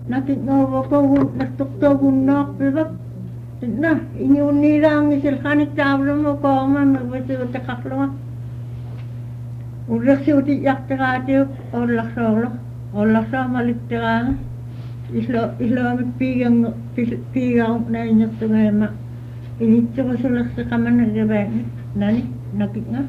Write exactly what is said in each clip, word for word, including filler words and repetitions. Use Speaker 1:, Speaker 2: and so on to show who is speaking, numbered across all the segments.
Speaker 1: nakiknawakawun nastuktagunak pibak na inyunilang isilkanik tablo mo koma magbasi utakaklo urak si uti yak takati olak solo olak sa malik takang islo islamik pigang pigang na inyok tungema inito ko sulak sa kaman nagabay nani nakikna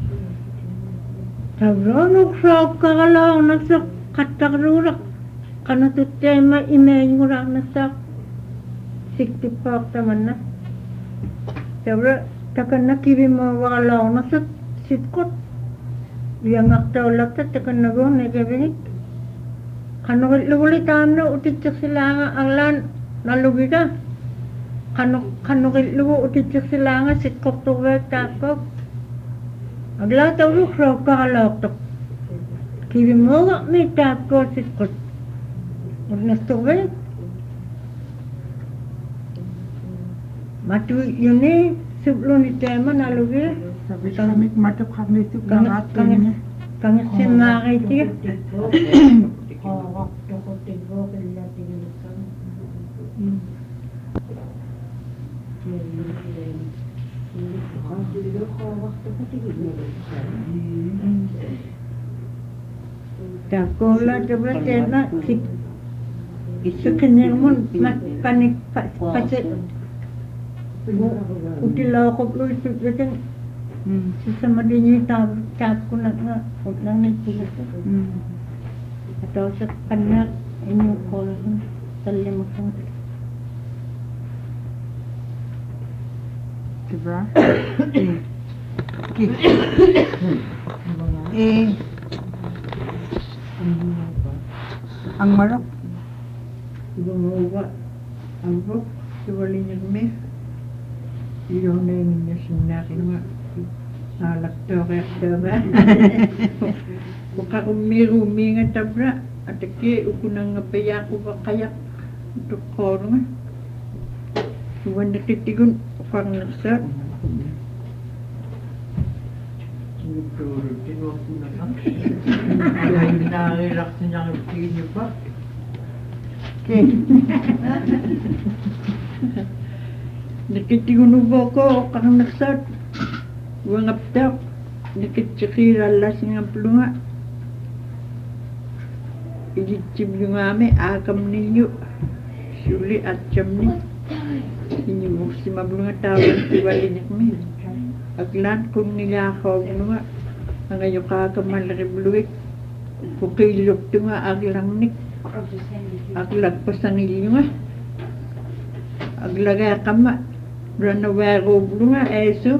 Speaker 1: tablo nuk sa kakalaw nasak katakrurak kana tu tema imej ngurak nasak sikti pak taman na tabra takan na kibi mo wakalaw nasak sitkot yang akta ulak ta takan na go negabini kano luguli tamna utitsak silanga anglan nalugida kano kano lugu utitsak silanga sitkok tuwek tapkok agla tawluk raw kakalaw tok kibi mo ga may tapkok sitkot Nastove matu yune sebelum ditema naluge
Speaker 2: sabi kami matu kami itu kangat
Speaker 1: kangat kangat semari itu
Speaker 2: oh waktu kau tiba kerja tinggal kan
Speaker 1: Takola coba tena Sekenyang mun panik pacet utilaw ko plo itu jadi sesama dinyi tab tab ko na nang nagpulo atau sekanyak ini ko talim ko
Speaker 2: diba eh ang marok
Speaker 1: gumawa ang bok suwali niya kami iyon na yung niya sinakin nga alak to kaya ba buka kumirumi nga tabra at aki ukunang nga paya ko ba kayak ito ko nga suwan natitigun ukang nagsat
Speaker 3: tinuwa ko na lang kaya yung nariraks niya ang pinyo ba
Speaker 1: nakitigunubo ko kang nagsat wangaptak nakitsikira las nga plunga ijitsib yung ame akam ninyo suli at siyam ni inyo mo si mablunga tawag tiwali niya kami aglan kung nilakaw nga ang ayo kakamalakibluik kukilok ito nga aglang nik aglag pasangil nga aglaga kama ranawero nga eso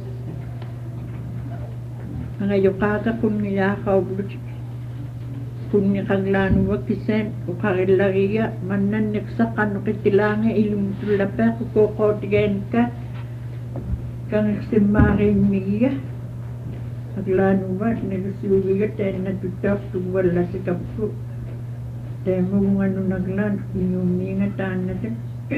Speaker 1: ang ayo kaka kung nilakaw kung nikaglano wakisen ukakilariya manan niksakan ukitilanga ilumtulapa kukokotigen ka kang simarin miya aglano ba nagsuliga tayo natutap kung wala si kapko tayo mo kung ano naglan inumingataan natin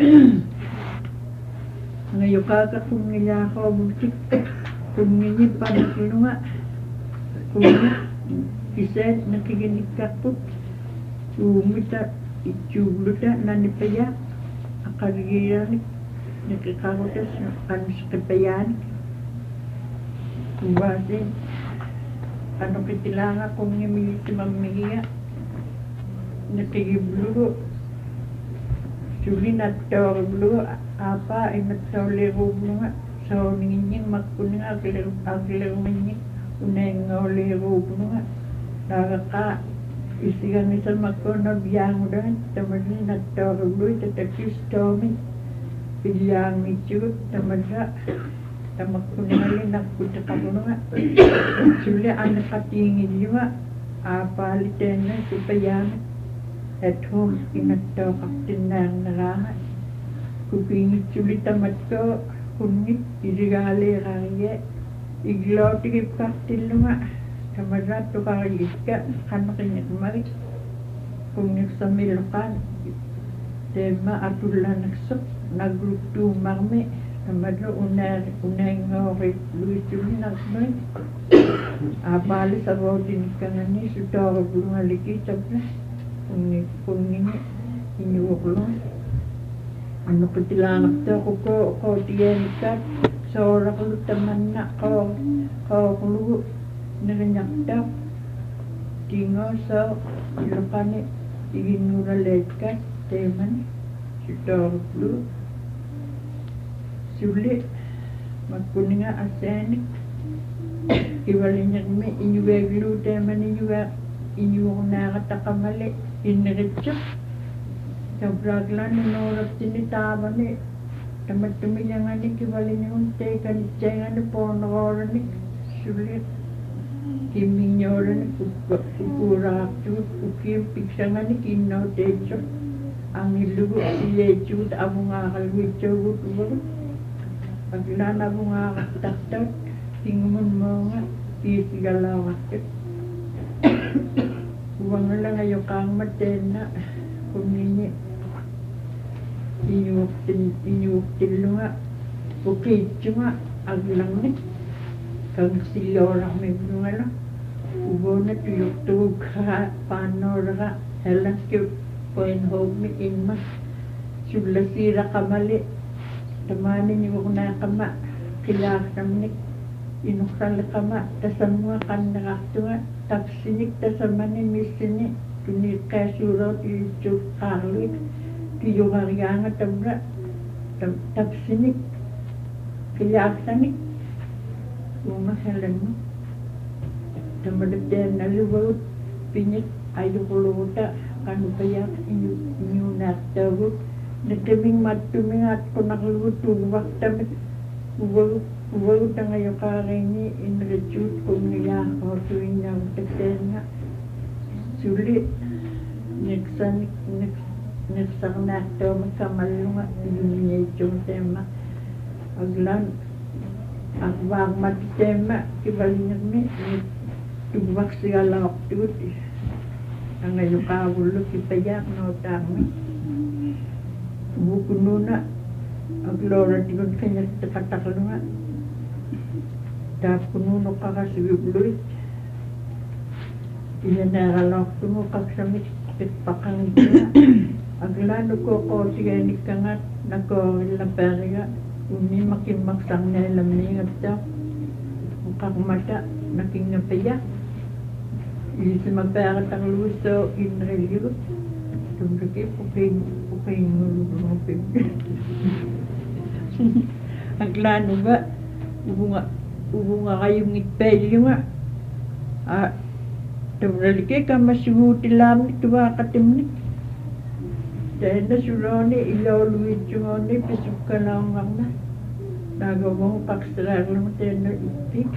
Speaker 1: ngayon kaka kung nila ako butik kung nila panakino nga kung isa nakikinig ka po umita itsublo ta nanipaya akaligiran nakikakotas ano sa kapayan kung basin ano kitilanga kung nimilit si mamihiya nakikiblo suli natawaglo apa ay natawlero nga so ningin magkuning aglero aglero niya unay nga lero nga nakaka isigan isa magkuno biyang dan tamadli natawaglo tatakis tomi biyang niyo tamadra tamakkuning nakputa ka nga suli ang nakatingin niya apa liten na sipayan at home inato kaptinang narangan kupingit sulit tamat ko kunit irigale raya iglaw tigip kaptin lunga tamarat to karayis ka kanakinyat marik kunit sa milokan tema atulan nagsok nagrupto marme tamadro unar unay ngori luis sulit nagsmarik apali sa rodin kanani sutoro blungaliki tabla kung kung inyuuqlu annuqutilaangertuaqu ko qootigaanikat sooraqlu tamanna qoo qooqlugu neriñartaq tingoso iluqani iginnulaleekkat teemani sitooruplu suli makkuninga asaanik ivaliñermi iñuveeglu teemani iñuga iñuuqnaaqataqamali inneritsuq tabraglani nooraptini taavani tamattumiñangani kivaliñagun teikanitsaingani poonoqoorani suli kimmiñoorani kukuuraaqtugut kukiim piksangani kinnooteitsuq angillugu ileitsugut avungaaqalguitsugut uvagut aglaan avungaaqartartaut tingumun moonga piisigalaaqqat uvangalanga yoqaangma teenna kunniñi iñuuqtin iñuuqtillunga ukiitsunga aglangni kangsilloorarmivlungala uvoona tuyuqtugukkaa paannoorera hallanki poinhoogmi imma sullasiiraqamali tamaani niuqnaaqama qilaaqsamnik inuqsaliqama tasammuga qanneqartunga tapsinik tasamani missini tuniiqqaasuuroot iitsuq qaarluit tiyugariaanga tamra tapsinik qilaaqsanik uma halannu tamaduteennaluvagut piñik ayuquluguta qanupayaaq iñu iñuunaartaagut nataming mattumingaat qunaqlugut tuuvaqtamik uvagut uvagutangayuqaariini inritsuut qunniyaaqortuinnaagutateenna suli niksanik niksarnaartuama kamallunga iuniñaitsuuteemma aglaan aqvaaqmatteemma kivaliñermi tuvaqsigalaortugut angayuqaavullu kipayaaq nootaarmi uvukunuuna aglooratikun qiñartiqataqlunga taapkunuunoqqaqasugipluit iñanaaraloortugu qaqsamik pitpaqangittunga aglaanukooqootigaanikkangat nakoorillapaariga unnimakimmaqsarnaalammiingattaaq uqaqmata nakinngapaya iisimapaaqatarlugussoo innerillugut tumriki puqiin puqiingulugupik aglaanuga uvunga uvungaqayungitpaillunga a tumralike kammasuguutilaamnik tuvaaqatimnik taana sulooni ilooluitsugooni pisukkalaungarna naagomongu paqsiraarlugu taana ippik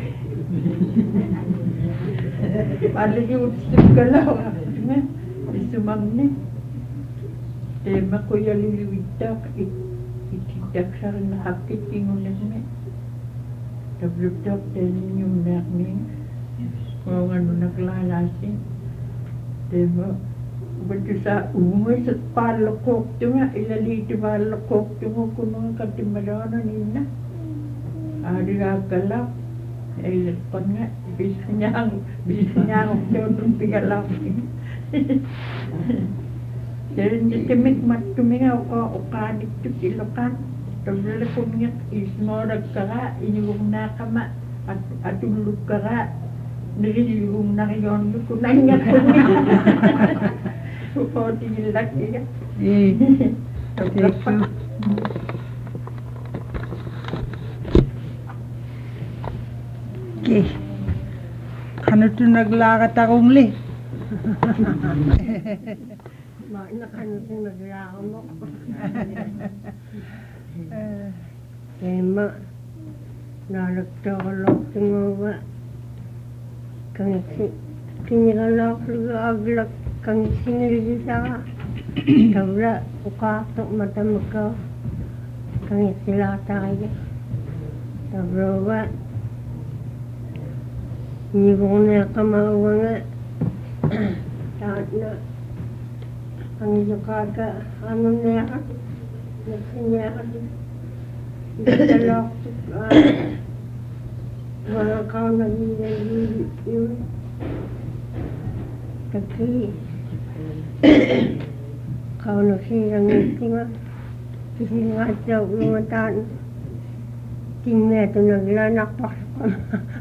Speaker 1: alligiutsukkalauartunga isumangni teema quyalilivittaaq ikkittaksarinaqqit kingunermi tabluptoq taaniñuunaarmiin qoonganunaklaalaasin teema ubatusa uungaisat paalloqoortunga ilaliituvaalloqoortungu kununga katimaloona ninna aarigaakkalaq eileqqonna bisñaang bisñaangortuutun pigalaaqtin Terenditemik mattuminga uqa uqaanittut iloqaan tavlalakungiq ismoorakkara iñugurnaaqama atullukkara nirillugumnariyoonnuku nanngakkunni uqootigillakkiga tavrappa
Speaker 4: Okay. Kanatu naglaaqataqungli.
Speaker 1: Maina kanutin naglaaqamo. Teema naalaktoqaloqtunguuga kangisi kinigaloqlugu aglak kangisiniligisaga tavla uqaartuq matamukka kangisilaatariga tavluuga nivurneeqamauanga taatna angiluqaaka angunneeqat naksineeqat isaloortuk wanaqaunagilaliu taki kauno siirang itinga kisingatsaw lumatan tingmeto naglanak paksakom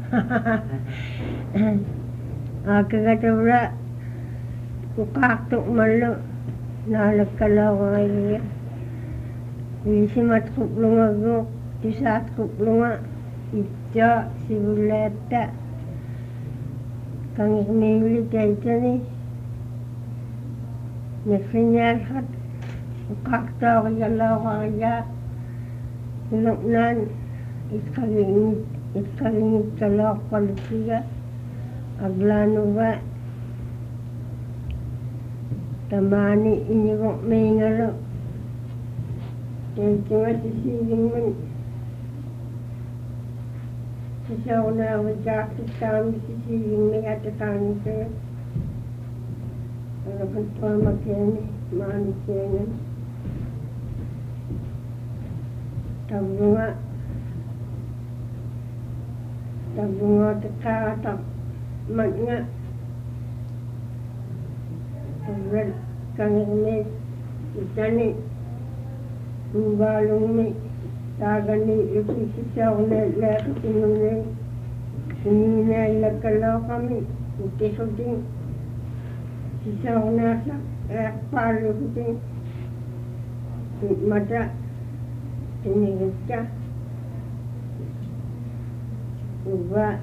Speaker 1: akagatabra kukaktok malo nalagkalaw ngayon isimat kuplungagok tisat kuplunga itja sibuleta kangikmili kaitani nagsinyalhat kukaktok kagalaw kaya iloknan itkagingit itkagingit kalok palitiga aglano ba tamani inyok mengalo tentunya sisiling man sisaw na wajak kami sisiling may atakang ka ano kanto magkene mani kene tabunga tabunga takatak man nga Tabral kangirme itani balong mi tagani ikisisaw na lakitinunay sininay lagkalaw kami itisoding sisaw na sa ekpalo kuting mata tinigit ka uba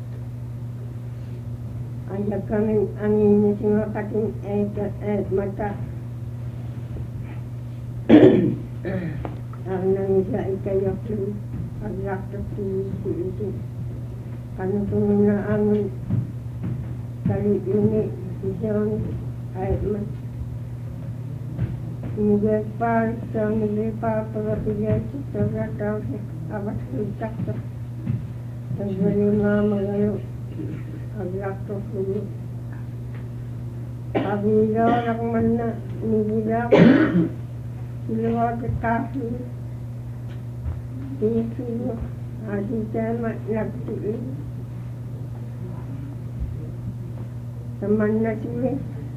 Speaker 1: Anda kami angin semua kating eh eh mata karena bisa ikayok tu agak tertulis itu karena tungguna angin kali ini bisa air mas ini par ini par perhatian kita tahu apa kita tak terima mengayu agak tertulis abila nak mana ni bila bila kasih itu asyik sama nak tu teman nak tu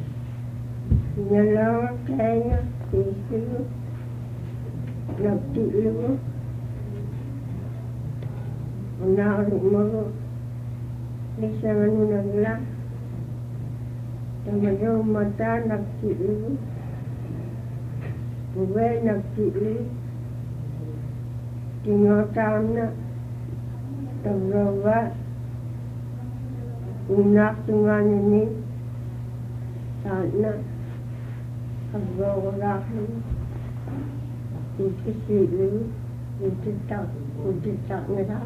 Speaker 1: nyalau kaya itu nak tu nak rumah Nisa nganu nagla Tamayo mata nagsilu Buwe nagsilu Tingotam na Tabrawa Unak tungan ini Sana Kabrawakan Ikisilu Ikitak Ikitak nila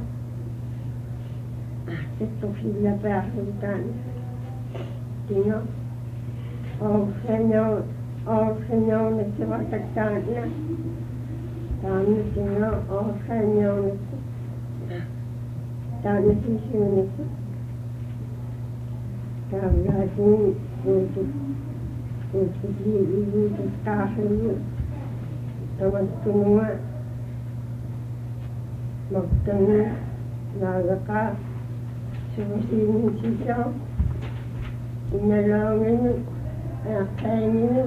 Speaker 1: Ito sila perhuntan. Tino, o Senyor, o Senyor nagsiwatagtaan na. Tano tino, o Senyor tano sisiyo nito. Tawlasin, utot, utot liwi, utot taso, tawag tununga, magtanong, nagaka, Sumusinin siya, inalangin, akainin,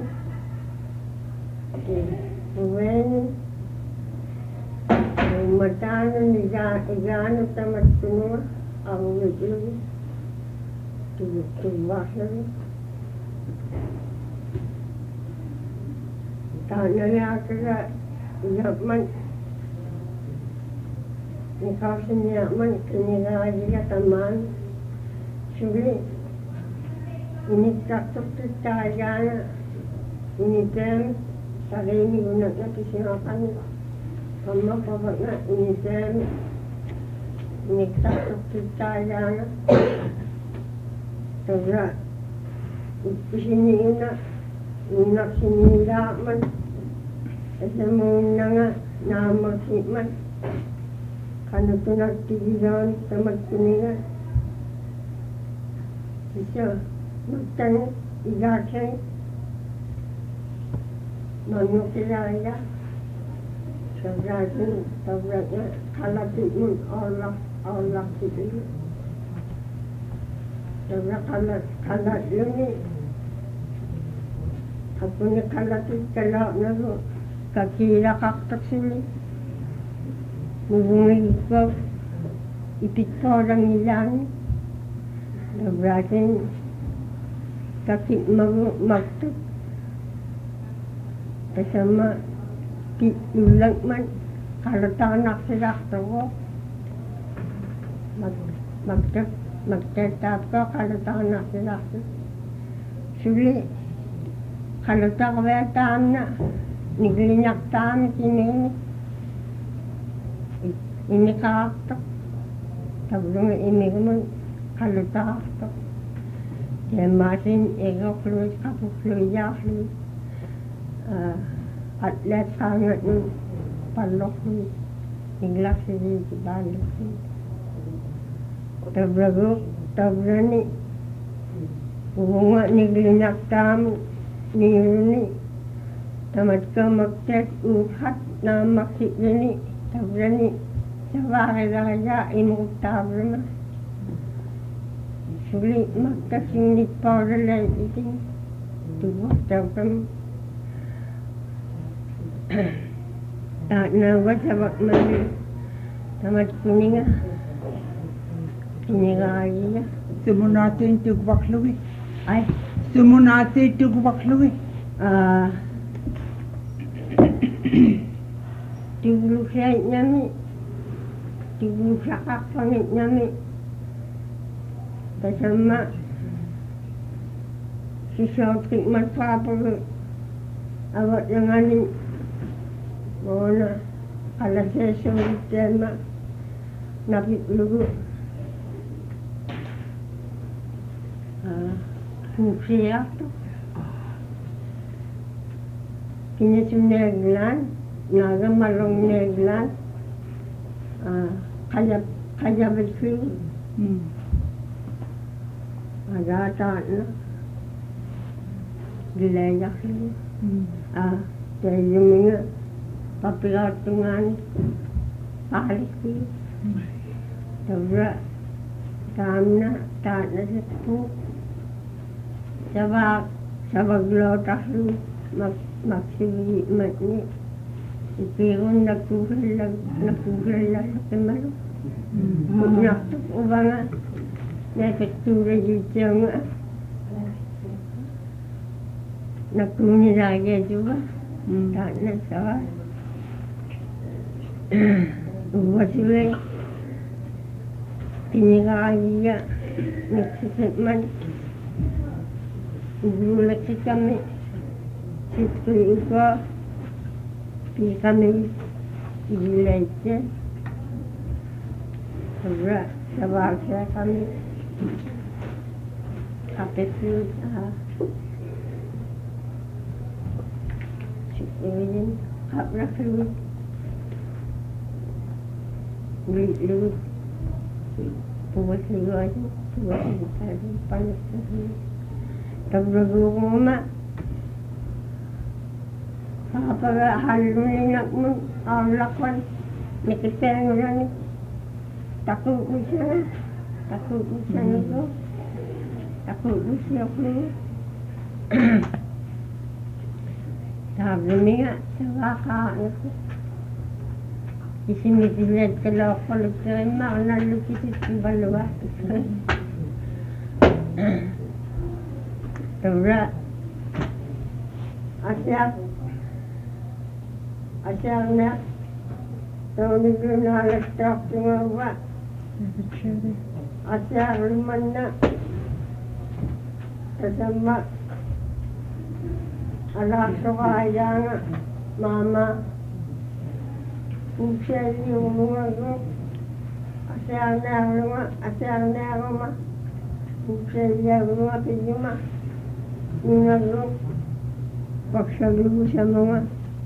Speaker 1: buwen, matano, igano sa matulungan, ang wikilog, tubak na rin. Tanya niya kaya, iyaman, Ikaw sinyaman, kinilagi ka taman. Suli, inikaktok tayo na. Initem, sarili ko na natisinakan. Kama pa ba na, initem, inikaktok tayo na. Taga, isiniin na, inak sinilaman. Kasi mo na nga, namagsiman. Kano ito nagtigilan sa magtuningan. Isa, magtanong, igasay, manukilaya. Sa brasin, sa brasin, kalapit mo, olak, olak sila. Sa brasin, kalat, kalat yun eh. Ako nakalatid kala na ro. Kakira kaktak sila. Mubungay ko. Ipito lang nilang. Nabrasin. Kakit mag magtut. Kasama. Ulang man. Kalatanak sila ko. Mag magtut. Magtetap ko. Kalatanak sila ko. Suli. Kalata ko ba tam na. Niglinyak tam sinini. Ini kakak. Tablong ini kaman kalata kakak. Kaya masin ego kluis kapu kluya kluis. Atlet sangat nun palok nun. Iglak sini dibalik nun. Tablago tablani. Bunga niglinyak tam ni tamat ka magtet uhat na maksit ni tablani sa bahay kaya imong tabla suli magkasinit pa rin iting tuwa tabam tak nawat sabak mali tamat kuninga kuninga aja
Speaker 4: Sumunati tugwakluwi.
Speaker 1: ay
Speaker 4: Sumunati tugwakluwi.
Speaker 1: ah tiglu siya nyami tiglu siya kakpangit nyami kasama si Sautik magpapag awat yung aning mga kalaseso tema napitlugo ah siya to Kinisuneglan, naga malong neglan, kaya kaya betul,
Speaker 4: Hmm.
Speaker 1: ada tak na, dilayak ni,
Speaker 4: Hmm.
Speaker 1: ah, jadi minga, papilatungan, balik ni, tabra, tamna, tak na setu, sabak, sabak lotas lu, mak maksudnya makni ipirun nagkuhal nagkuhal lang kemalo nak tu ubanga na ketura jujang nagkuni lagi juga tak nak salah wasile kini kaya nagsisipman ululak si kami Itu juga di kami ileje, sebab sebab kami apa itu ini apa itu beli lu buat lu aja buat kita panas ini, tapi rumah Kapag halun na mo, ang lakwan, nakipeng lang, takot ko siya, takot ko siya nito, takot ko siya ko. Sabi niya, sa wakaan ko, isinitilag ka lang ako, lagkay makanalukit sa balawa. Tabra, asya, Asal na, tahun itu nalar tak cuma asal luman na, kasama anak sokaya mama, usai yung mga asal na luma, asal na luma, usai yung mga pinima, yung pagsabi sa mga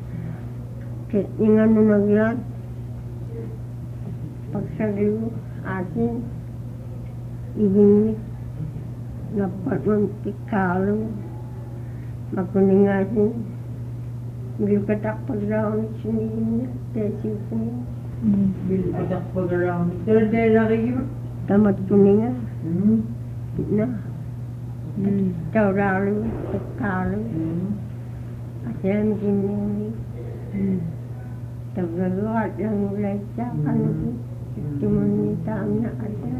Speaker 1: Ingan mo nagyan, pagsaliw atin, ibig napatong tikalo, makuningasin, milipatak pagdaon sinihin, tesisin,
Speaker 3: Bilipatak pag-around. Third-day laki yun.
Speaker 1: tamat kuninga,
Speaker 3: Hmm.
Speaker 1: na,
Speaker 4: Hmm.
Speaker 1: tauralo, tikalo,
Speaker 3: Hmm.
Speaker 1: Yan gini. Tergeluat yang mulai jalan itu. Cuma ni tak nak ada.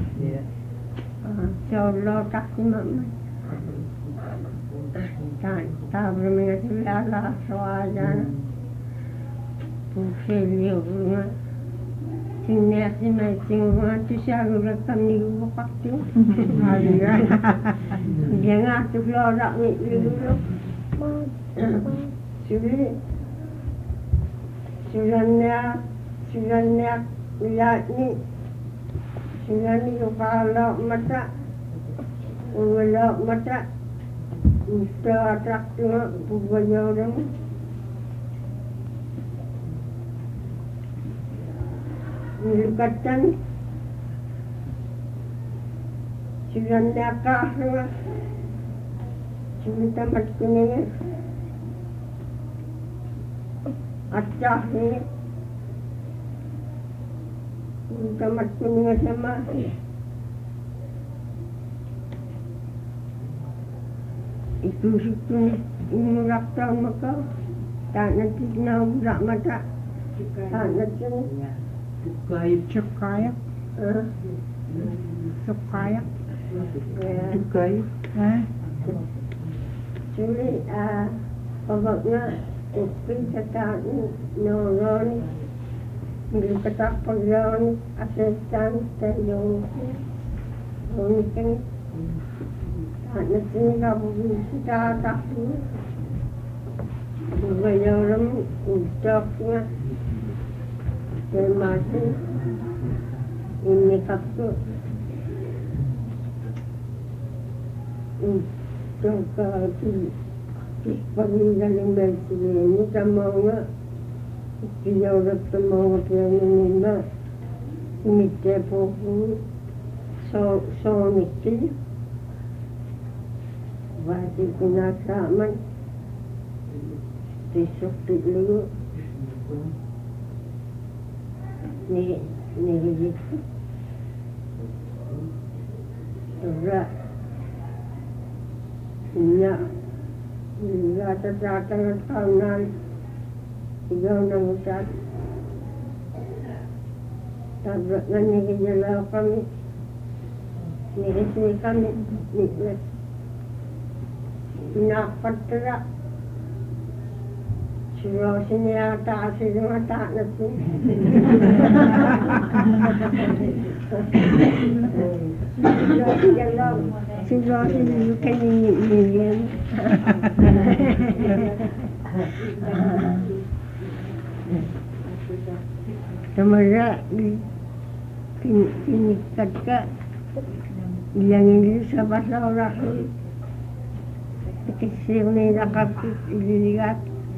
Speaker 1: Seolah tak si mama. Tak tak berminat Allah soalan. Pusing rumah. Sini asyik macam rumah tu selalu rekam ni buka tu. Jangan tu keluar ni dulu. Sudah Sudah Sudah lihat ni Sudah ni kalau mata Kalau mata Mesti atrak tengok Bubaya orang Melukatan Sudah nakah tengok Sudah tamat kuning Acah ni tamat kuning sama itu situ ini rakta maka tak nanti nak budak mata tak nanti
Speaker 3: Cukai.
Speaker 4: Cukayak.
Speaker 1: ah
Speaker 4: Cukayak.
Speaker 3: Cukai.
Speaker 4: Eh?
Speaker 1: Jadi ah pokoknya Upi kata nolong Bila kata paglawan Asestan Tayong Mungkin Tak natin Kabuhin kita Tapi Bayaran Udak nga Termasi Ini kapto Untuk Kapto Paggaling bersih sama nga dia udah temu yang ini ini tepo so so nikti wajib kena sama besok dulu ni ni gitu ora ya ya terjatuh kanan ikaw nang utat tabrak nga nigijalaw kami nigisni kami niglas pinapatara sila siniyata kasi mga taat na sila sila sila kaniniyan Semasa pinikat ka yang ini sama orang kecil ni nakapit dilihat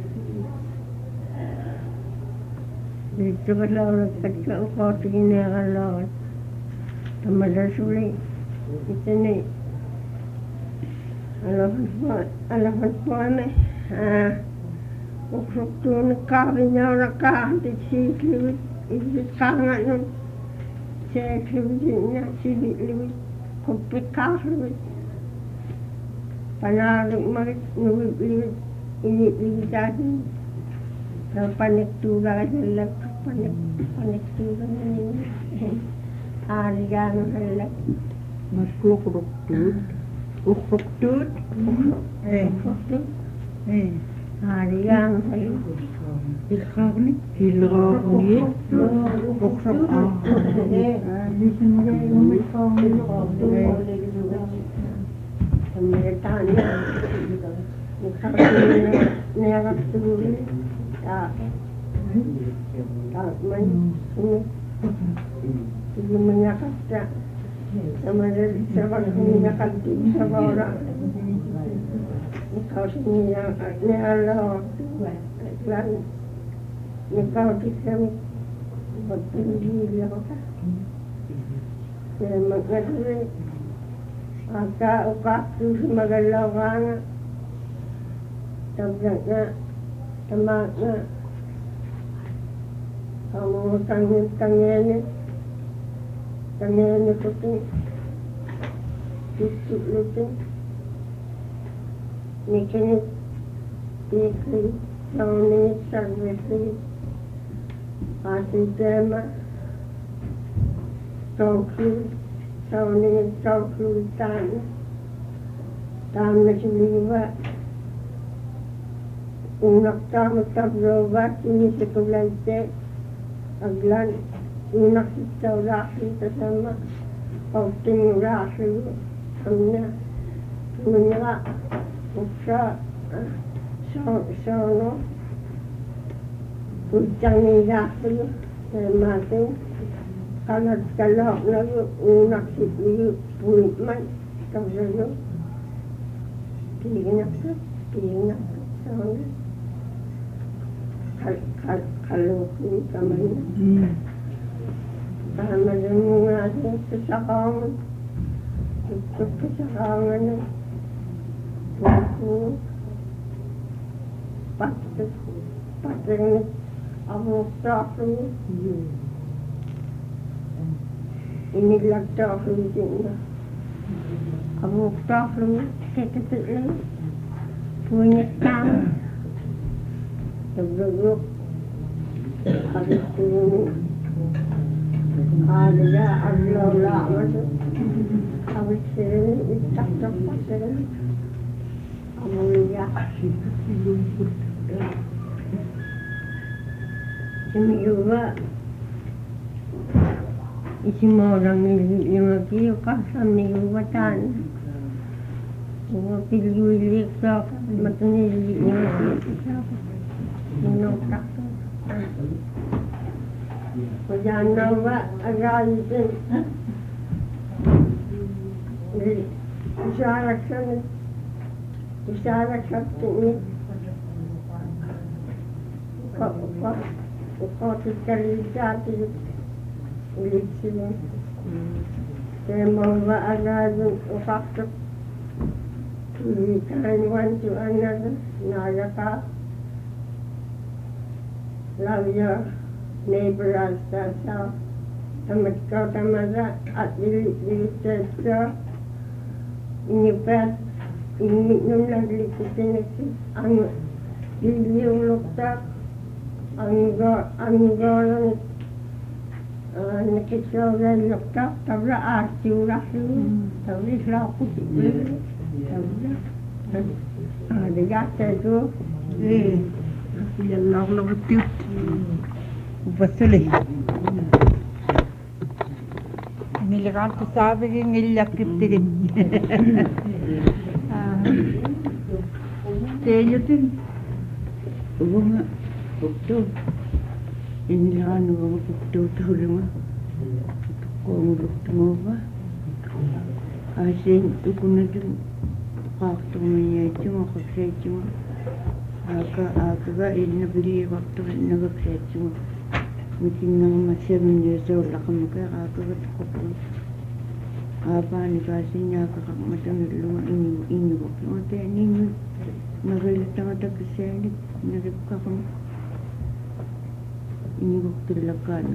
Speaker 1: itu kalau orang kecil kau tinggal kalau semasa sulit itu ni alamat alamat mana ah untuk tu nak kahwinnya orang kah di sini itu kangen nun saya kerjanya sini lebih komplikah lebih panalik marit lebih lebih ini lebih jadi kalau panik tu dah selak panik panik tu kan ini hari yang selak
Speaker 3: Masuk rukut. Rukut.
Speaker 4: Eh.
Speaker 1: waktu
Speaker 4: Eh.
Speaker 1: hari yang selak
Speaker 4: Ilkak ni.
Speaker 3: Hilrak ni.
Speaker 4: Bukrok.
Speaker 2: Di sini umit kau
Speaker 1: Pemerintahnya Nikah Niaga Turi Tak Tak main Ini Ini menyakat tak Sama dari Sama menyakat Sama orang Nikah sini yang Ini Allah Dan Nikah kita Bertinggi Dia kata Dia mengerti Maka waktu semagalawangan tabraknya temaknya kamu tangin tangin tangin kuting tutup luting nikini nikini sauni sarvesi asitema toksu sauni toksu tan tamme siliva unak tamu tabrova kini sekulaite aglan unak sitaurasi tasama pauting rasi amna munya uksa sono ucang rasi mati kalau kalau lalu unak situ puitman tabrova kini kini sono kalau ini kami kami mengaji kesakangan itu kesakangan buku patut patut abu tahu ini lagi ini abu tahu kita tu punya tamu Duduk habis itu ada Allah lah habis itu tak dapat terus amulia ini juga isi orang yang lagi kasam ni juga tan Mga pilih sa matunili niya sa minota. Kaya ba agalitin? Isarak sa isarak sa tingin. Ukot kalidati ulit sila. Kaya mga agalitin ukakot. We kind one to another, Nagaka. Love your neighbor as yourself. Tamatko tamada at lilited ka. Inipet, initnum naglikutin ito. Ang liliyong luktak. Ang goron nakisawag luktak. Tabla artiw rasin. Tabla islako ito. Ah, det gatte itu.
Speaker 4: Eh, yang nak nak tiup. Betul. Milikan tu sahaja yang ngilak kiptirin. Ah, saya tu. Bunga, betul. Ini lah nu betul tu rumah. Kau muruk tu apa? Asyik tu kuna tu. Waktu menyatu aku kerja, aku aku ga ini beli waktu nak kerja, mungkin nama masih menjadi orang muka aku ga cukup. Apa ni kasihnya aku kamu macam lu ini ini waktu ada ini nak beli tengah tak kerja ni nak kamu ini waktu lakukan.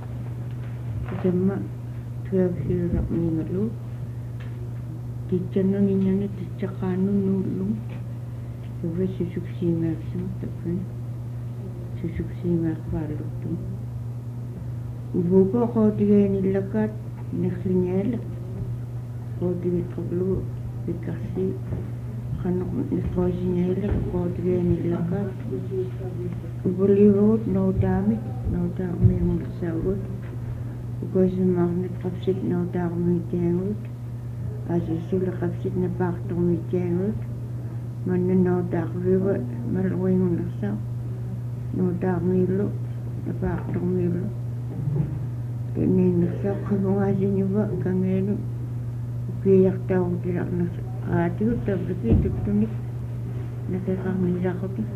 Speaker 4: Cuma tujuh kira ni malu. Kitchen ni ni cakanu nulung, sebab susuk simak semua tapi susuk simak baru tu. Ibu ko kau dia ni lekat nak sinyal, kau dia perlu dikasih kanak ni kau sinyal kau dia ni lekat. Boleh road no damage, no damage yang bersawut. Kau semagnet kapsit no damage yang Asi sila kapsit na baktong ni Jengut, mananaw dakriwa, malaway mo nasaw, no dakmilo, na baktong milo. Kini nasaw, kamo nga siya ba, kangeno, upiyak tao tilak na ati ko, tabriki, tutunik, nakikangila ko to.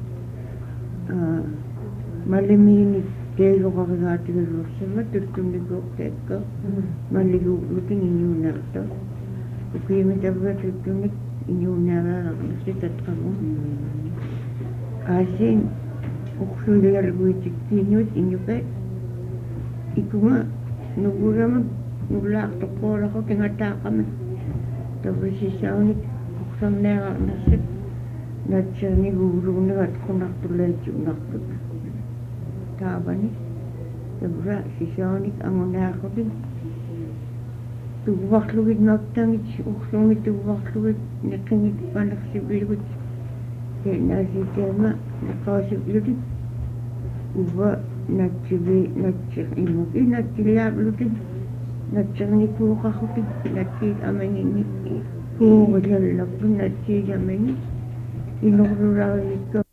Speaker 4: Malimini, kaya ko kakagati ko sama, tutunik ko, kaya maligo, luting inyo na ito. Kaya minta buat itu ni inyunya mesti tak kamu. Asin, uksun dia lebih cikgu inyu ke. Iku mah nugura mah nulak toko lah kau tengah tak kami. Tapi si sahun ni uksun nera nasib Natsani guurungat kunaqtulaitunaqtut taavani tabra sisaanik angunaaqutut tuvarlugit naktangit urlungit tuvarlugit neqingit panersipilugut kenaasiteema neqaasiplutit uva natsivi natsi imuk inatsillaaplutit natsernikuuqarrutit natsiit amangini kuurilallappu natsiilamani inorlulaarlikka